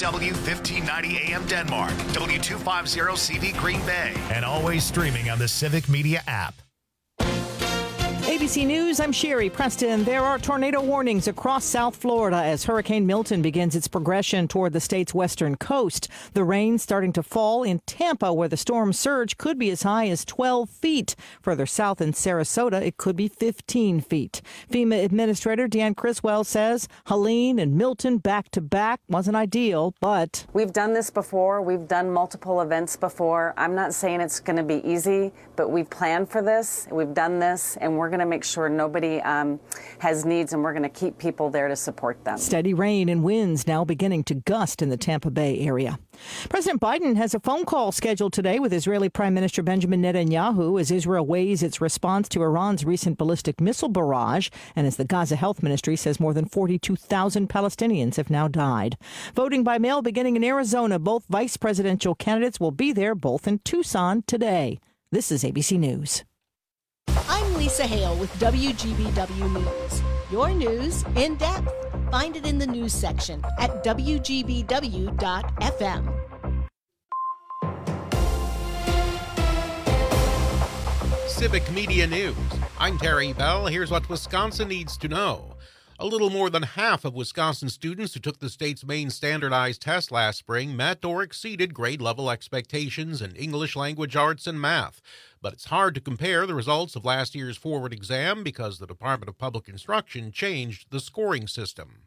KNW 1590 AM Denmark, W250CV Green Bay, and always streaming on the Civic Media app. ABC News, I'm Sherry Preston. There are tornado warnings across South Florida as Hurricane Milton begins its progression toward the state's western coast. The rain starting to fall in Tampa, where the storm surge could be as high as 12 feet. Further south in Sarasota, it could be 15 feet. FEMA Administrator Deanne Criswell says Helene and Milton back-to-back wasn't ideal, but we've done this before. We've done multiple events before. I'm not saying it's going to be easy, but we've planned for this. We've done this, and we're going to make sure nobody has needs, and we're going to keep people there to support them. Steady rain and winds now beginning to gust in the Tampa Bay area. President Biden has a phone call scheduled today with Israeli Prime Minister Benjamin Netanyahu as Israel weighs its response to Iran's recent ballistic missile barrage, and as the Gaza Health Ministry says more than 42,000 Palestinians have now died. Voting by mail beginning in Arizona. Both vice presidential candidates will be there, both in Tucson today. This is ABC News. I'm Lisa Hale with WGBW News. Your news in depth. Find it in the news section at WGBW.FM. Civic Media News. I'm Terry Bell. Here's what Wisconsin needs to know. A little more than half of Wisconsin students who took the state's main standardized test last spring met or exceeded grade-level expectations in English language arts and math. But it's hard to compare the results of last year's forward exam because the Department of Public Instruction changed the scoring system.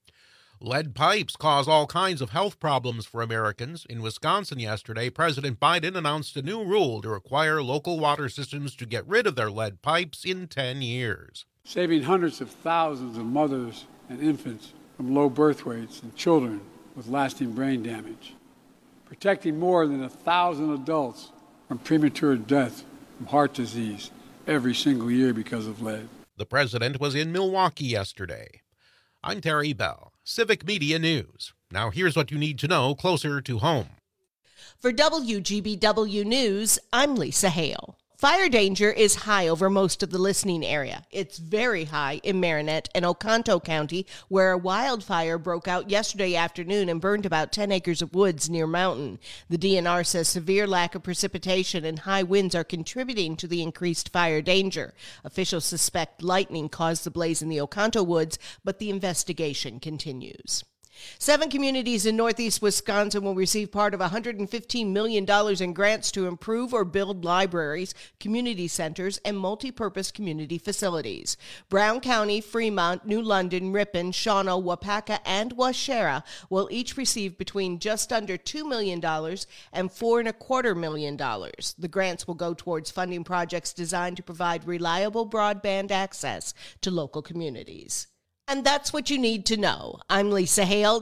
Lead pipes cause all kinds of health problems for Americans. In Wisconsin yesterday, President Biden announced a new rule to require local water systems to get rid of their lead pipes in 10 years. Saving hundreds of thousands of mothers and infants from low birth weights and children with lasting brain damage. Protecting more than 1,000 adults from premature death from heart disease every single year because of lead. The president was in Milwaukee yesterday. I'm Terry Bell, Civic Media News. Now here's what you need to know closer to home. For WGBW News, I'm Lisa Hale. Fire danger is high over most of the listening area. It's very high in Marinette and Oconto County, where a wildfire broke out yesterday afternoon and burned about 10 acres of woods near Mountain. The DNR says severe lack of precipitation and high winds are contributing to the increased fire danger. Officials suspect lightning caused the blaze in the Oconto woods, but the investigation continues. 7 communities in northeast Wisconsin will receive part of $115 million in grants to improve or build libraries, community centers, and multi-purpose community facilities. Brown County, Fremont, New London, Ripon, Shawano, Wapaka, and Waushara will each receive between just under $2 million and $4.25 million. The grants will go towards funding projects designed to provide reliable broadband access to local communities. And that's what you need to know. I'm Lisa Hale,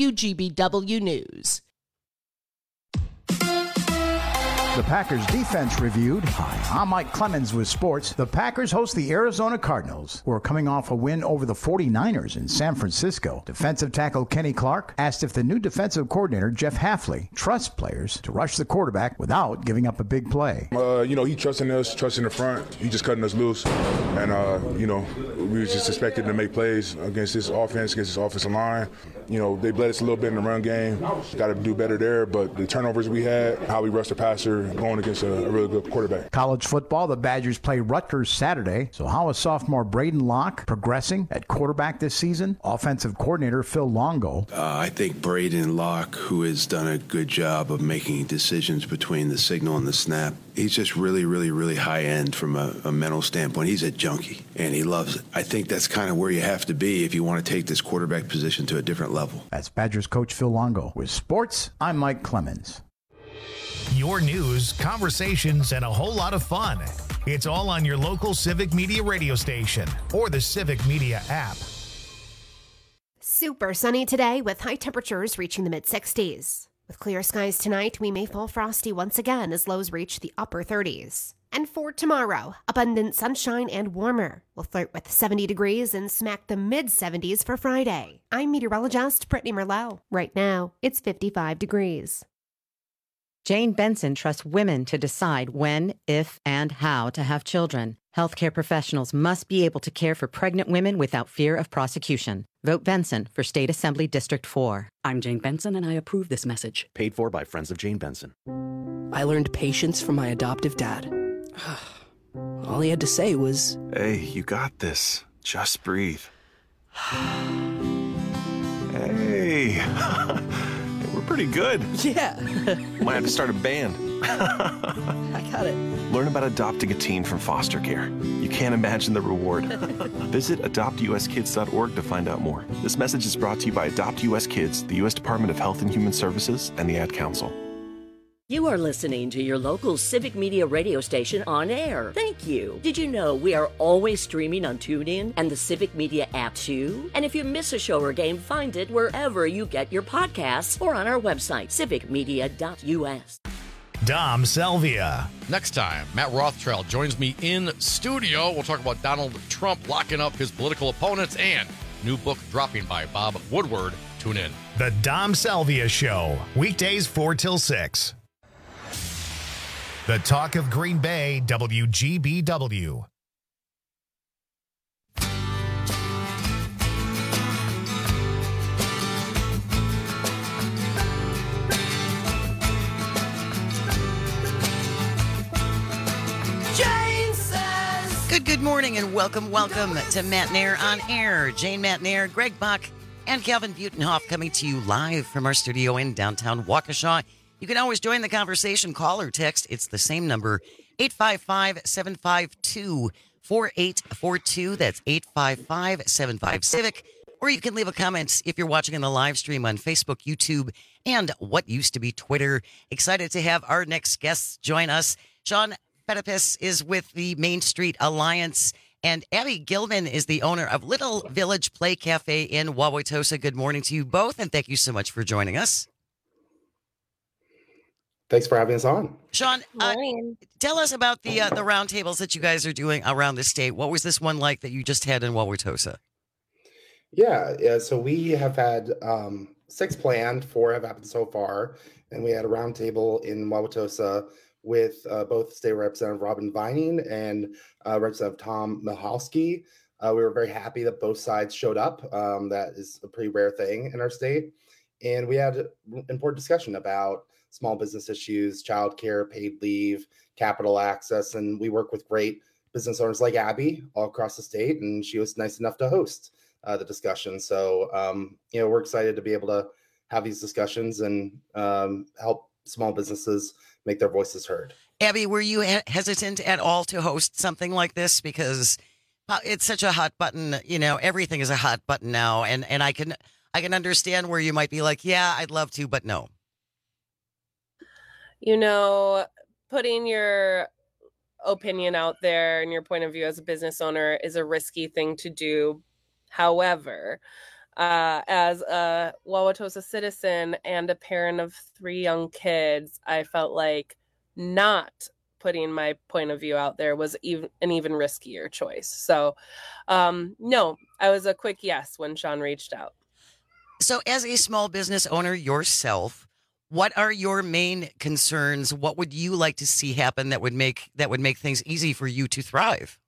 WGBW News. The Packers defense reviewed. Hi, I'm Mike Clemens with sports. The Packers host the Arizona Cardinals, who are coming off a win over the 49ers in San Francisco. Defensive tackle Kenny Clark asked if the new defensive coordinator, Jeff Hafley, trusts players to rush the quarterback without giving up a big play. He trusting us, trusting the front. He just cutting us loose. And, we just expected to make plays against this offense, against this offensive line. They bled us a little bit in the run game. Got to do better there. But the turnovers we had, how we rushed the passer, going against a really good quarterback. College football, the Badgers play Rutgers Saturday. So how is sophomore Braden Locke progressing at quarterback this season? Offensive coordinator Phil Longo. I think Braden Locke, who has done a good job of making decisions between the signal and the snap, he's just really, really, really high end from a mental standpoint. He's a junkie, and he loves it. I think that's kind of where you have to be if you want to take this quarterback position to a different level. That's Badgers coach Phil Longo. With sports, I'm Mike Clemens. Your news, conversations, and a whole lot of fun. It's all on your local Civic Media radio station or the Civic Media app. Super sunny today with high temperatures reaching the mid-60s. With clear skies tonight, we may fall frosty once again as lows reach the upper 30s. And for tomorrow, abundant sunshine and warmer. We'll flirt with 70 degrees and smack the mid-70s for Friday. I'm meteorologist Brittany Merlot. Right now, it's 55 degrees. Jane Benson trusts women to decide when, if, and how to have children. Healthcare professionals must be able to care for pregnant women without fear of prosecution. Vote Benson for State Assembly District 4. I'm Jane Benson, and I approve this message. Paid for by Friends of Jane Benson. I learned patience from my adoptive dad. All he had to say was, "Hey, you got this. Just breathe." Hey, we're pretty good. Yeah. Might have to start a band. I got it. Learn about adopting a teen from foster care. You can't imagine the reward. Visit adoptuskids.org to find out more. This message is brought to you by Adopt US Kids, the U.S. Department of Health and Human Services, and the Ad Council. You are listening to your local Civic Media radio station on air. Thank you. Did you know we are always streaming on TuneIn and the Civic Media app too? And if you miss a show or game, find it wherever you get your podcasts or on our website, civicmedia.us. Dom Selvia. Next time, Matt Rothschild joins me in studio. We'll talk about Donald Trump locking up his political opponents and new book dropping by Bob Woodward. Tune in. The Dom Selvia Show, weekdays 4 till 6. The Talk of Green Bay, WGBW. Good morning and welcome to Matt Nair on Air. Jane Matt Nair, Greg Buck, and Calvin Butenhoff coming to you live from our studio in downtown Waukesha. You can always join the conversation, call or text. It's the same number, 855-752-4842. That's 855-75-CIVIC. Or you can leave a comment if you're watching in the live stream on Facebook, YouTube, and what used to be Twitter. Excited to have our next guests join us. Sean Petipis is with the Main Street Alliance, and Abby Gilman is the owner of Little Village Play Cafe in Wauwatosa. Good morning to you both, and thank you so much for joining us. Thanks for having us on. Sean, tell us about the roundtables that you guys are doing around the state. What was this one like that you just had in Wauwatosa? Yeah. So we have had 6 planned, 4 have happened so far, and we had a roundtable in Wauwatosa with both State Representative Robin Vining and Representative Tom Michalski. We were very happy that both sides showed up. That is a pretty rare thing in our state. And we had important discussion about small business issues, childcare, paid leave, capital access, and we work with great business owners like Abby all across the state, and she was nice enough to host the discussion. So, we're excited to be able to have these discussions and help small businesses make their voices heard. Abby, were you hesitant at all to host something like this? Because it's such a hot button, everything is a hot button now. And I can understand where you might be like, yeah, I'd love to, but no. Putting your opinion out there and your point of view as a business owner is a risky thing to do. However, as a Wauwatosa citizen and a parent of 3 young kids, I felt like not putting my point of view out there was an even riskier choice. So, no, I was a quick yes when Sean reached out. So as a small business owner yourself, what are your main concerns? What would you like to see happen that would make things easy for you to thrive?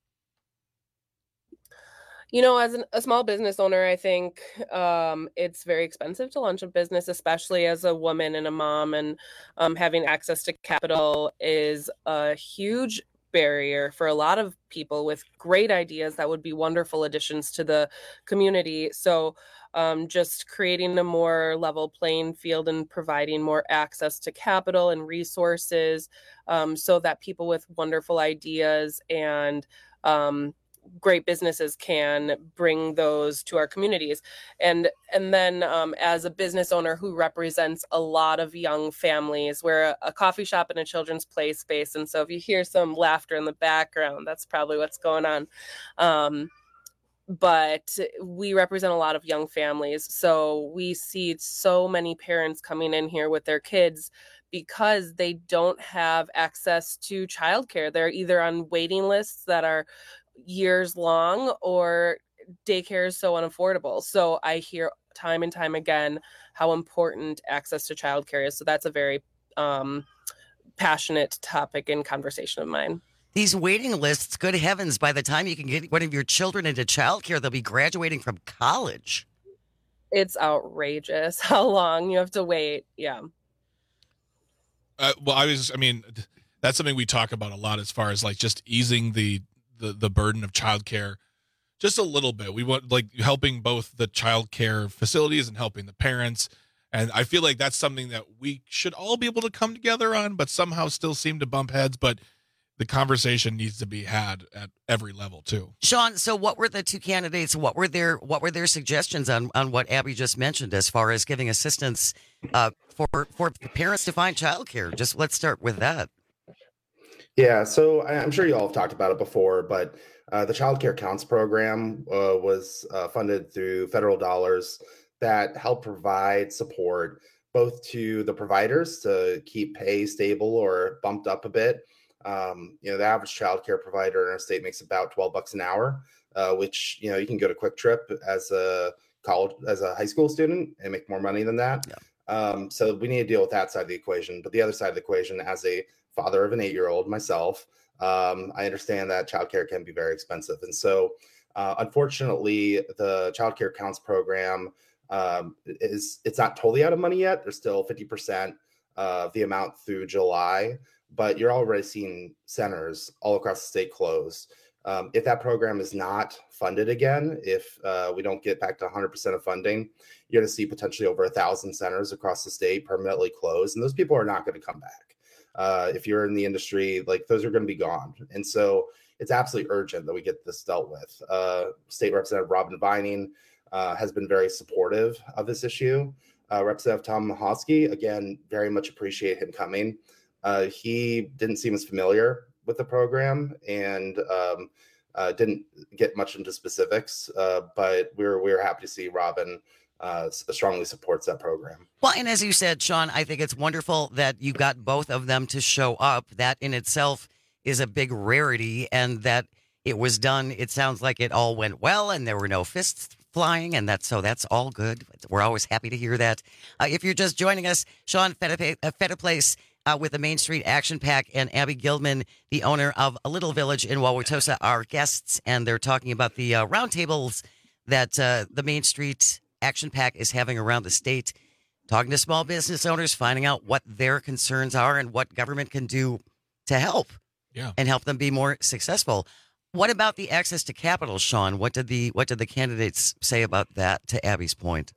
As a small business owner, I think it's very expensive to launch a business, especially as a woman and a mom, and having access to capital is a huge barrier for a lot of people with great ideas that would be wonderful additions to the community. So just creating a more level playing field and providing more access to capital and resources so that people with wonderful ideas and great businesses can bring those to our communities. And then as a business owner who represents a lot of young families, we're a coffee shop and a children's play space. And so if you hear some laughter in the background, that's probably what's going on. But we represent a lot of young families. So we see so many parents coming in here with their kids because they don't have access to childcare. They're either on waiting lists that are years long, or daycare is so unaffordable. So I hear time and time again how important access to childcare is. So that's a very passionate topic and conversation of mine. These waiting lists, good heavens, by the time you can get one of your children into childcare, they'll be graduating from college. It's outrageous how long you have to wait. Yeah. Well, that's something we talk about a lot as far as like just easing the burden of childcare just a little bit. We want like helping both the childcare facilities and helping the parents. And I feel like that's something that we should all be able to come together on, but somehow still seem to bump heads. But the conversation needs to be had at every level too. Sean, so what were the two candidates? What were their suggestions on what Abby just mentioned as far as giving assistance for parents to find childcare? Just let's start with that. Yeah, so I'm sure you all have talked about it before, but the Child Care Counts program was funded through federal dollars that help provide support both to the providers to keep pay stable or bumped up a bit. The average childcare provider in our state makes about $12 an hour, which, you can go to Quick Trip as a high school student and make more money than that. Yeah. So we need to deal with that side of the equation. But the other side of the equation, as a father of an 8-year-old myself, I understand that childcare can be very expensive. And so, unfortunately, the Child Care Counts program it's not totally out of money yet. There's still 50% of the amount through July, but you're already seeing centers all across the state close. If that program is not funded again, if we don't get back to 100% of funding, you're going to see potentially over 1,000 centers across the state permanently closed, and those people are not going to come back. If you're in the industry, like those are going to be gone. And so it's absolutely urgent that we get this dealt with. State Representative Robin Vining has been very supportive of this issue. Representative Tom Mahosky, again, very much appreciate him coming. He didn't seem as familiar with the program and didn't get much into specifics, but we're happy to see Robin strongly supports that program. Well, and as you said, Sean, I think it's wonderful that you got both of them to show up. That in itself is a big rarity, and that it was done. It sounds like it all went well and there were no fists flying, and that's all good. We're always happy to hear that. If you're just joining us, Sean Fetterplace with the Main Street Action PAC and Abby Gildman, the owner of a Little Village in Wauwatosa, are guests, and they're talking about the roundtables that the Main Street Action PAC is having around the state, talking to small business owners, finding out what their concerns are and what government can do to help and help them be more successful. What about the access to capital, Sean? What did the candidates say about that, to Abby's point?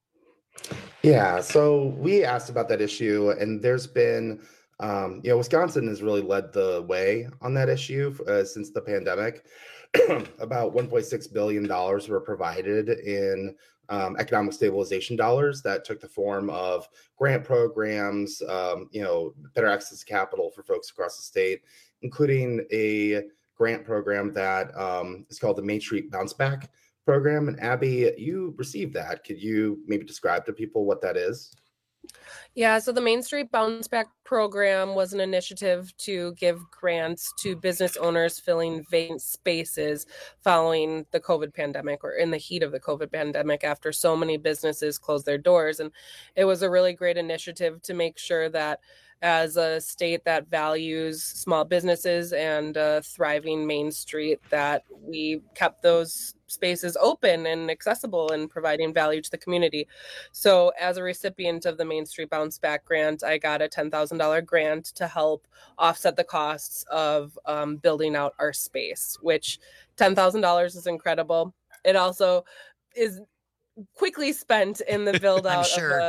Yeah, so we asked about that issue, and there's been, Wisconsin has really led the way on that issue since the pandemic. About $1.6 billion were provided in economic stabilization dollars that took the form of grant programs, better access to capital for folks across the state, including a grant program that is called the Main Street Bounce Back program. And Abby, you received that. Could you maybe describe to people what that is? Yeah, so the Main Street Bounce Back program was an initiative to give grants to business owners filling vacant spaces following the COVID pandemic, or in the heat of the COVID pandemic, after so many businesses closed their doors. And it was a really great initiative to make sure that as a state that values small businesses and a thriving Main Street, that we kept those spaces open and accessible and providing value to the community. So as a recipient of the Main Street Bounce Back grant, I got a $10,000 grant to help offset the costs of building out our space, which $10,000 is incredible. It also is quickly spent in the build out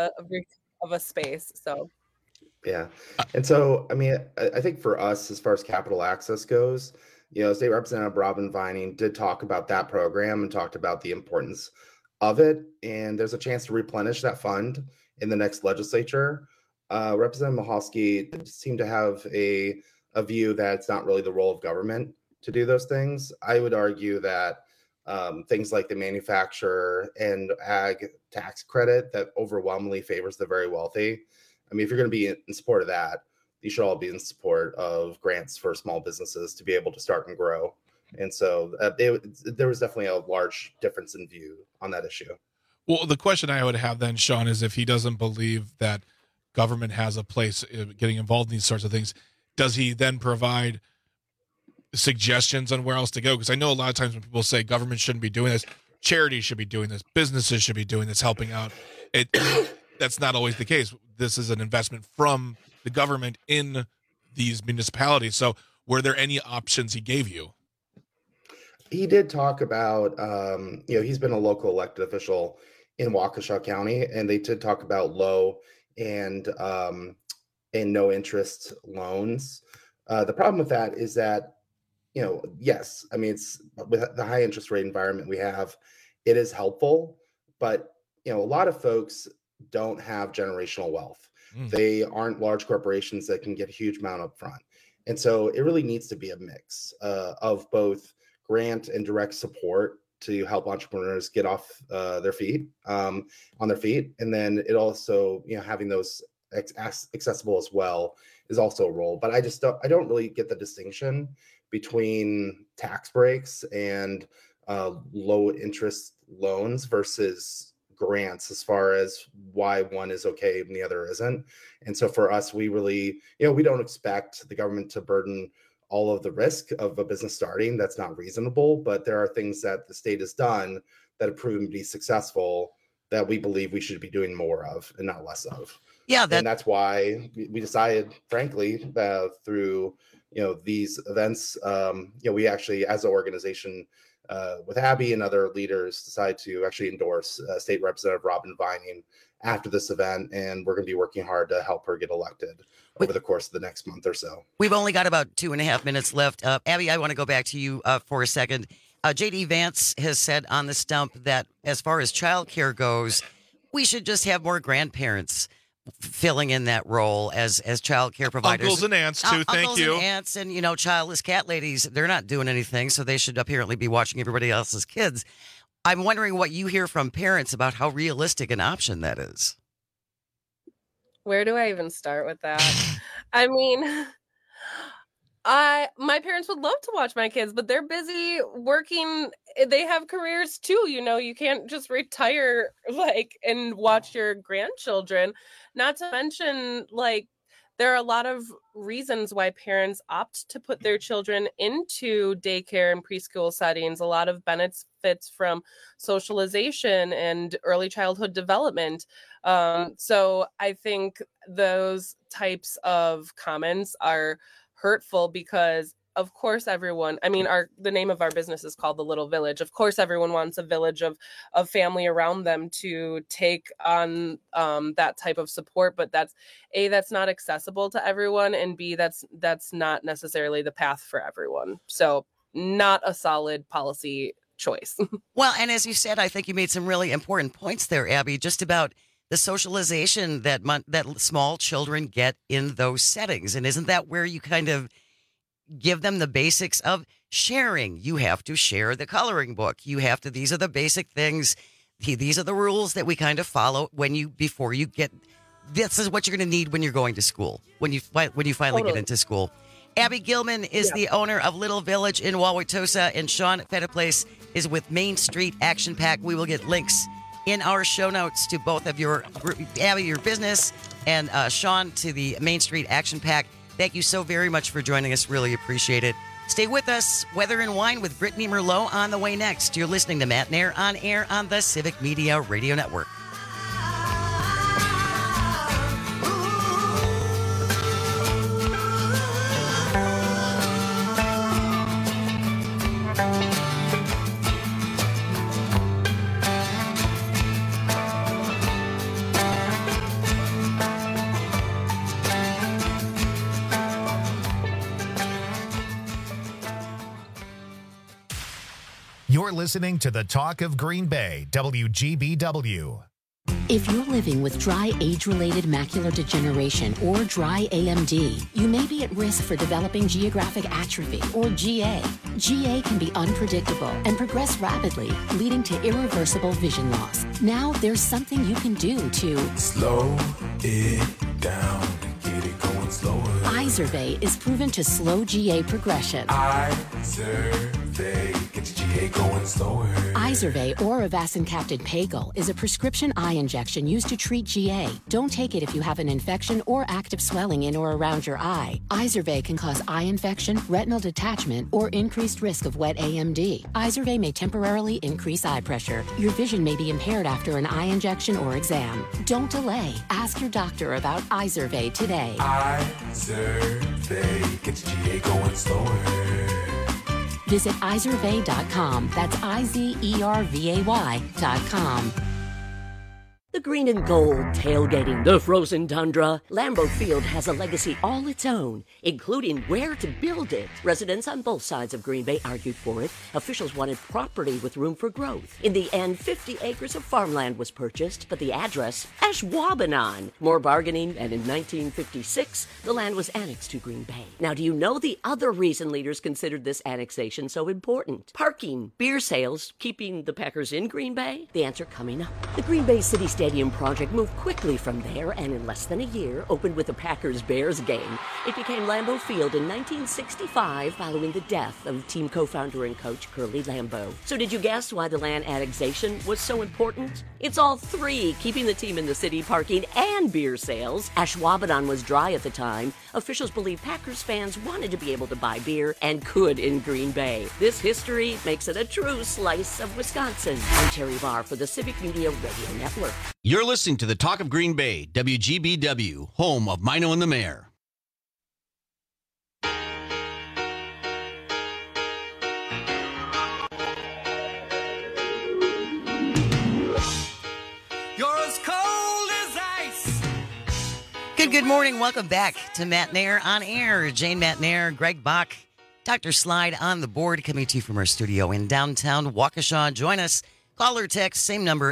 of a space. So. Yeah. And so, I think for us, as far as capital access goes, State Representative Robin Vining did talk about that program and talked about the importance of it. And there's a chance to replenish that fund in the next legislature. Representative Mahosky seemed to have a view that it's not really the role of government to do those things. I would argue that things like the manufacturer and ag tax credit that overwhelmingly favors the very wealthy. If you're going to be in support of that, you should all be in support of grants for small businesses to be able to start and grow. And so there was definitely a large difference in view on that issue. Well, the question I would have then, Sean, is if he doesn't believe that government has a place getting involved in these sorts of things, does he then provide suggestions on where else to go? Because I know a lot of times when people say government shouldn't be doing this, charities should be doing this, businesses should be doing this, helping out. That's not always the case. This is an investment from the government in these municipalities. So were there any options he gave you? He did talk about, he's been a local elected official in Waukesha County, and they did talk about low and no interest loans. The problem with that is that, yes, I mean, it's with the high interest rate environment we have, it is helpful, but a lot of folks don't have generational wealth. They aren't large corporations that can get a huge amount up front. And so it really needs to be a mix of both grant and direct support to help entrepreneurs get off on their feet. And then it also, having those accessible as well is also a role. But I don't really get the distinction between tax breaks and low interest loans versus grants as far as why one is okay and the other isn't. And so for us, we really, we don't expect the government to burden all of the risk of a business starting. That's not reasonable, but there are things that the state has done that have proven to be successful that we believe we should be doing more of and not less of. Yeah. And that's why we decided, frankly, through, these events, we actually, as an organization, with Abby and other leaders, decided to actually endorse State Representative Robin Vining after this event, and we're going to be working hard to help her get elected over the course of the next month or so. We've only got about 2.5 minutes left. Abby, I want to go back to you for a second. J.D. Vance has said on the stump that as far as childcare goes, we should just have more grandparents filling in that role as child care providers. Uncles and aunts, too. Thank you. Uncles and aunts and, childless cat ladies, they're not doing anything, so they should apparently be watching everybody else's kids. I'm wondering what you hear from parents about how realistic an option that is. Where do I even start with that? I mean, my parents would love to watch my kids, but they're busy working. They have careers too. You can't just retire and watch your grandchildren. Not to mention, there are a lot of reasons why parents opt to put their children into daycare and preschool settings. A lot of benefits from socialization and early childhood development. So I think those types of comments are hurtful because, of course, everyone, the name of our business is called The Little Village. Of course, everyone wants a village of family around them to take on that type of support. But that's not accessible to everyone. And B, that's not necessarily the path for everyone. So not a solid policy choice. Well, and as you said, I think you made some really important points there, Abby, just about the socialization that small children get in those settings. And isn't that where you kind of give them the basics of sharing? You have to share the coloring book. These are the basic things. These are the rules that we kind of follow before you get, this is what you're going to need when you're going to school, when you finally get into school. Abby Gilman is the owner of Little Village in Wauwatosa, and Sean Fettiplace is with Main Street Action Pack. We will get links in our show notes to both of Abby, your business, and Sean to the Main Street Action Pack. Thank you so very much for joining us. Really appreciate it. Stay with us. Weather and Wine with Brittany Merlot on the way next. You're listening to Matt Nair on air on the Civic Media Radio Network. You're listening to the Talk of Green Bay, WGBW. If you're living with dry age-related macular degeneration or dry AMD, you may be at risk for developing geographic atrophy or GA. GA can be unpredictable and progress rapidly, leading to irreversible vision loss. Now there's something you can do to slow it down and get it going slower. Izervay is proven to slow GA progression. Izervay. Izervay, get your GA going slower. Izervay or Avastin-capted Pagel is a prescription eye injection used to treat GA. Don't take it if you have an infection or active swelling in or around your eye. Izervay can cause eye infection, retinal detachment, or increased risk of wet AMD. Izervay may temporarily increase eye pressure. Your vision may be impaired after an eye injection or exam. Don't delay. Ask your doctor about Izervay today. Izervay, get your GA going slower. Visit Izervay.com. That's IZERVAY.com. The green and gold tailgating the frozen tundra. Lambeau Field has a legacy all its own, including where to build it. Residents on both sides of Green Bay argued for it. Officials wanted property with room for growth. In the end, 50 acres of farmland was purchased, but the address, Ashwaubenon. More bargaining, and in 1956, the land was annexed to Green Bay. Now, do you know the other reason leaders considered this annexation so important? Parking, beer sales, keeping the Packers in Green Bay? The answer coming up. The Green Bay City Stadium project moved quickly from there and in less than a year opened with the Packers-Bears game. It became Lambeau Field in 1965 following the death of team co-founder and coach Curly Lambeau. So did you guess why the land annexation was so important? It's all three, keeping the team in the city, parking, and beer sales. Ashwaubenon was dry at the time. Officials believe Packers fans wanted to be able to buy beer and could in Green Bay. This history makes it a true slice of Wisconsin. I'm Terry Barr for the Civic Media Radio Network. You're listening to the Talk of Green Bay, WGBW, home of Mino and the Mayor. You're as cold as ice. Good morning. Welcome back to Matt Nair on Air. Jane Matt Nair, Greg Bach, Dr. Slide on the board, coming to you from our studio in downtown Waukesha. Join us. Call or text, same number,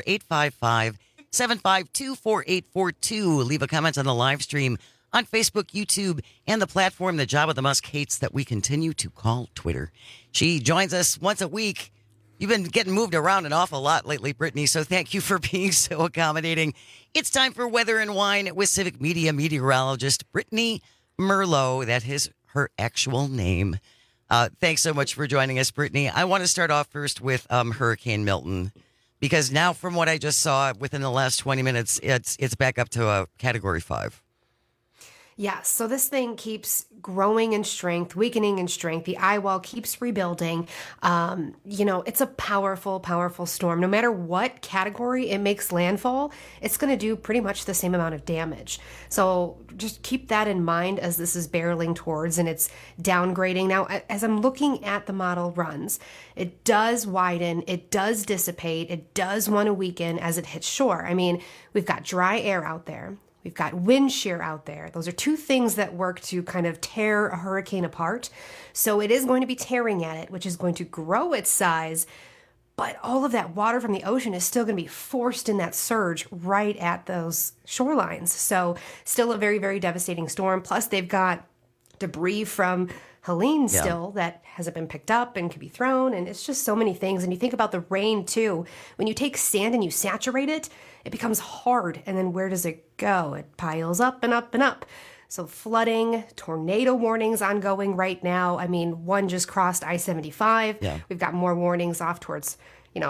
855-752-4842. Leave a comment on the live stream on Facebook, YouTube, and the platform that Jabba the Musk hates that we continue to call Twitter. She joins us once a week. You've been getting moved around an awful lot lately, Brittany, so thank you for being so accommodating. It's time for Weather and Wine with Civic Media meteorologist Brittany Merlo. That is her actual name. Thanks so much for joining us, Brittany. I want to start off first with Hurricane Milton, because now from what I just saw within the last 20 minutes, it's back up to a Category 5. Yeah, so this thing keeps growing in strength, weakening in strength. The eye wall keeps rebuilding. It's a powerful, powerful storm. No matter what category it makes landfall, it's going to do pretty much the same amount of damage. So just keep that in mind as this is barreling towards and it's downgrading. Now, as I'm looking at the model runs, it does widen, it does dissipate, it does want to weaken as it hits shore. I mean, we've got dry air out there. We've got wind shear out there. Those are two things that work to kind of tear a hurricane apart. So it is going to be tearing at it, which is going to grow its size. But all of that water from the ocean is still going to be forced in that surge right at those shorelines. So still a very, very devastating storm. Plus, they've got debris from Helene still that hasn't been picked up and could be thrown. And it's just so many things. And you think about the rain, too. When you take sand and you saturate it, it becomes hard. And then where does it go? It piles up and up and up. So flooding, tornado warnings ongoing right now. I mean, one just crossed I-75. Yeah. We've got more warnings off towards,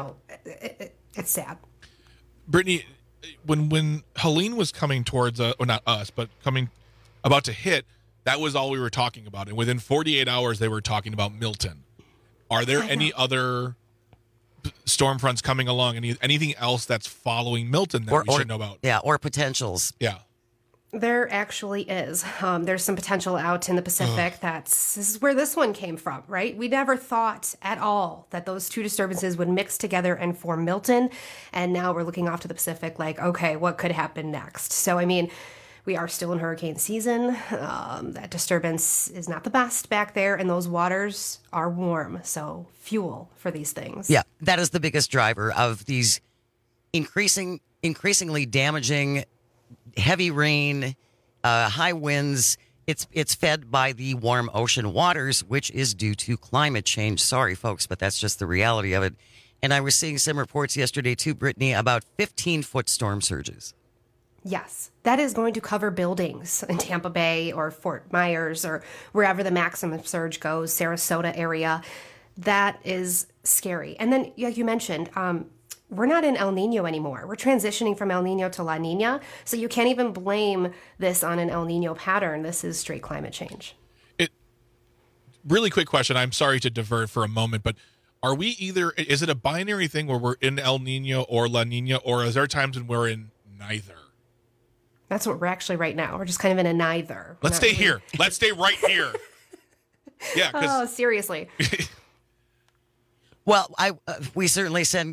it's sad. Brittany, when Helene was coming towards, or not us, but about to hit, that was all we were talking about. And within 48 hours, they were talking about Milton. Are there any other storm fronts coming along? Anything else that's following Milton that we should know about? Yeah, or potentials. Yeah. There actually is. There's some potential out in the Pacific. This is where this one came from, right? We never thought at all that those two disturbances would mix together and form Milton. And now we're looking off to the Pacific like, okay, what could happen next? So, I mean, we are still in hurricane season. That disturbance is not the best back there, and those waters are warm. So fuel for these things. Yeah, that is the biggest driver of these increasingly damaging heavy rain, high winds. It's fed by the warm ocean waters, which is due to climate change. Sorry, folks, but that's just the reality of it. And I was seeing some reports yesterday, too, Brittany, about 15-foot storm surges. Yes, that is going to cover buildings in Tampa Bay or Fort Myers or wherever the maximum surge goes, Sarasota area. That is scary. And then, like you mentioned, we're not in El Nino anymore. We're transitioning from El Nino to La Nina. So you can't even blame this on an El Nino pattern. This is straight climate change. Really quick question. I'm sorry to divert for a moment, but are we is it a binary thing where we're in El Nino or La Nina, or is there times when we're in neither? That's what we're actually right now. We're just kind of in a neither. Let's stay here. Let's stay right here. Yeah. Oh, seriously. Well, we certainly send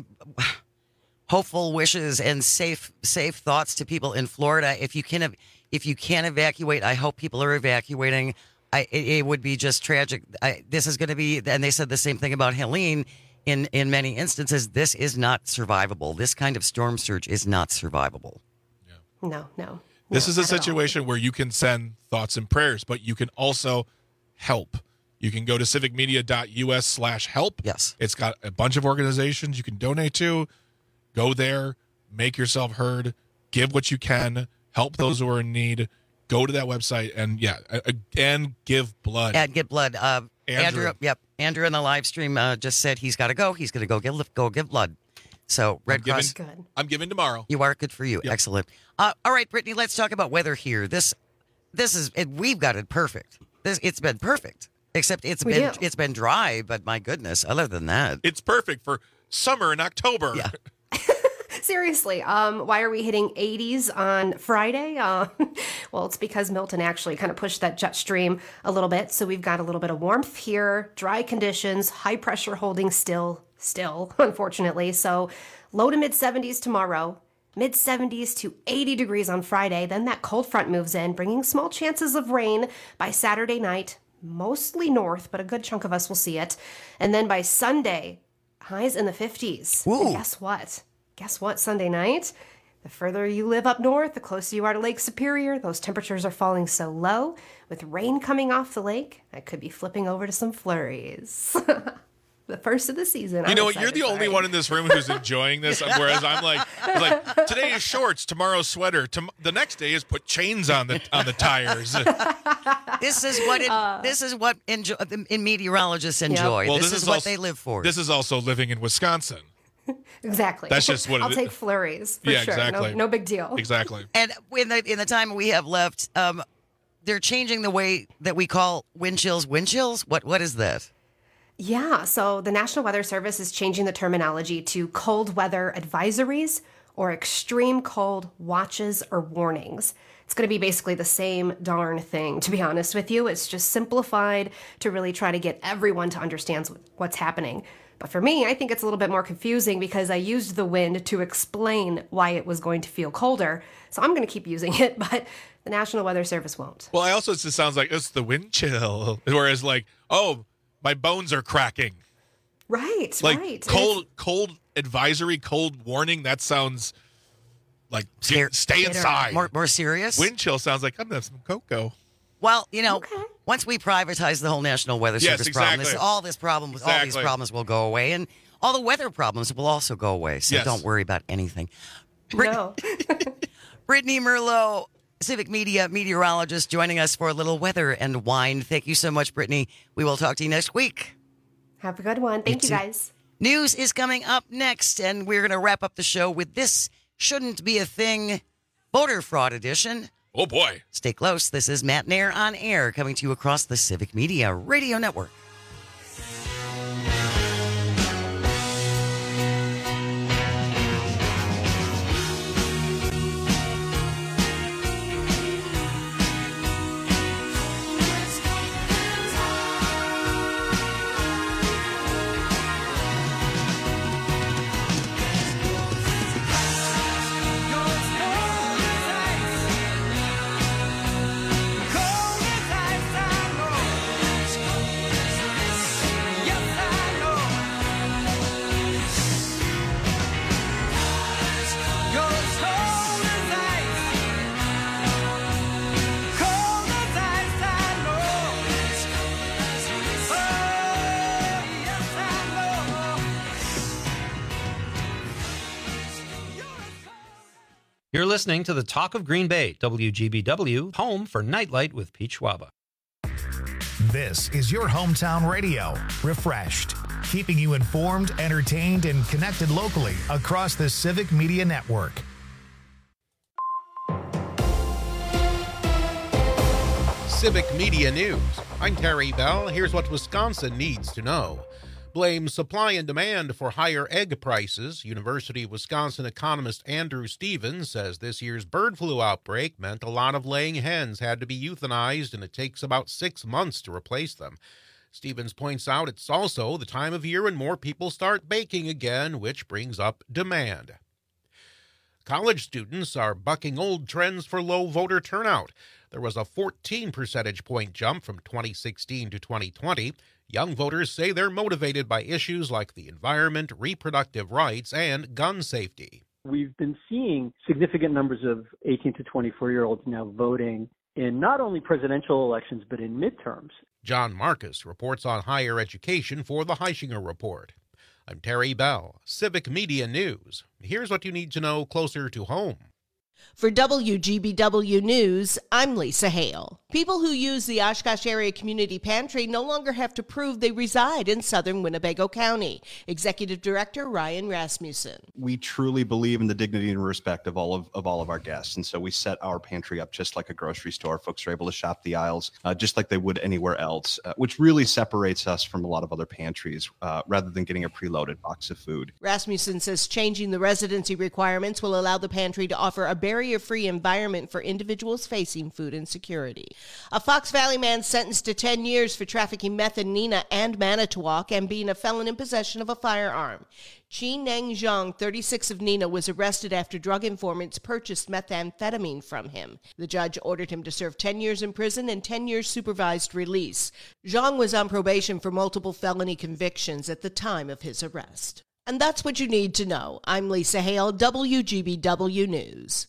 hopeful wishes and safe thoughts to people in Florida. If you can evacuate, I hope people are evacuating. It would be just tragic. This is going to be, and they said the same thing about Helene. In many instances, this is not survivable. This kind of storm surge is not survivable. No. This is a situation where you can send thoughts and prayers, but you can also help. You can go to civicmedia.us/help. Yes. It's got a bunch of organizations you can donate to. Go there, make yourself heard, give what you can, help those who are in need. Go to that website and give blood. And get blood. Andrew in the live stream just said he's got to go. He's going to go give blood. So Red Cross. I'm giving tomorrow. You are good for you. Yep. Excellent. All right, Brittany, let's talk about weather here. This is we've got it perfect. It's been perfect. Except it's been dry, but my goodness, other than that, it's perfect for summer in October. Yeah. Seriously, why are we hitting 80s on Friday? Well, it's because Milton actually kind of pushed that jet stream a little bit. So we've got a little bit of warmth here, dry conditions, high pressure holding still, unfortunately. So low to mid 70s tomorrow, mid 70s to 80 degrees on Friday. Then that cold front moves in, bringing small chances of rain by Saturday night, mostly north, but a good chunk of us will see it. And then by Sunday, highs in the 50s. Ooh. And guess what? Sunday night, the further you live up north, the closer you are to Lake Superior. Those temperatures are falling so low. With rain coming off the lake, I could be flipping over to some flurries. The first of the season. You know what? You're the only one in this room who's enjoying this, whereas I'm like today is shorts, tomorrow's sweater. The next day is put chains on the tires. This is what meteorologists enjoy. Well, this is what they live for. This is also living in Wisconsin. Exactly. That's just what I'll take flurries for sure. Exactly. No big deal. Exactly. And in the time we have left, they're changing the way that we call wind chills. Wind chills? What is that? Yeah, so the National Weather Service is changing the terminology to cold weather advisories or extreme cold watches or warnings. It's going to be basically the same darn thing, to be honest with you. It's just simplified to really try to get everyone to understand what's happening. But for me, I think it's a little bit more confusing because I used the wind to explain why it was going to feel colder. So I'm going to keep using it, but the National Weather Service won't. Well, it just sounds like it's the wind chill, whereas my bones are cracking. Right. Cold advisory, cold warning. That sounds like stay inside. More serious. Wind chill sounds like I'm gonna have some cocoa. Well, once we privatize the whole National Weather Service problem, all these problems will go away, and all the weather problems will also go away. So don't worry about anything. No. Brittany Merlot, Civic Media meteorologist, joining us for a little weather and wine. Thank you so much, Brittany. We will talk to you next week. Have a good one. Thank you, guys. News is coming up next, and we're going to wrap up the show with This Shouldn't Be a Thing, Voter Fraud Edition. Oh, boy. Stay close. This is Matt Nair on Air, coming to you across the Civic Media Radio Network. You're listening to the Talk of Green Bay, WGBW, home for Nightlight with Pete Schwaba. This is your hometown radio, refreshed. keeping you informed, entertained, and connected locally across the Civic Media Network. Civic Media News. I'm Terry Bell. Here's what Wisconsin needs to know. Blame supply and demand for higher egg prices. University of Wisconsin economist Andrew Stevens says this year's bird flu outbreak meant a lot of laying hens had to be euthanized, and it takes about 6 months to replace them. Stevens points out it's also the time of year when more people start baking again, which brings up demand. College students are bucking old trends for low voter turnout. There was a 14 percentage point jump from 2016 to 2020. Young voters say they're motivated by issues like the environment, reproductive rights, and gun safety. We've been seeing significant numbers of 18 to 24-year-olds now voting in not only presidential elections, but in midterms. John Marcus reports on higher education for the Heischinger Report. I'm Terry Bell, Civic Media News. Here's what you need to know closer to home. For WGBW News, I'm Lisa Hale. People who use the Oshkosh Area Community Pantry no longer have to prove they reside in southern Winnebago County. Executive Director Ryan Rasmussen. We truly believe in the dignity and respect of all of our guests, and so we set our pantry up just like a grocery store. Folks are able to shop the aisles just like they would anywhere else, which really separates us from a lot of other pantries rather than getting a preloaded box of food. Rasmussen says changing the residency requirements will allow the pantry to offer a barrier-free environment for individuals facing food insecurity. A Fox Valley man sentenced to 10 years for trafficking meth in Neenah and Manitowoc and being a felon in possession of a firearm. Chi Neng Zhang, 36 of Neenah, was arrested after drug informants purchased methamphetamine from him. The judge ordered him to serve 10 years in prison and 10 years supervised release. Zhang was on probation for multiple felony convictions at the time of his arrest. And that's what you need to know. I'm Lisa Hale, WGBW News.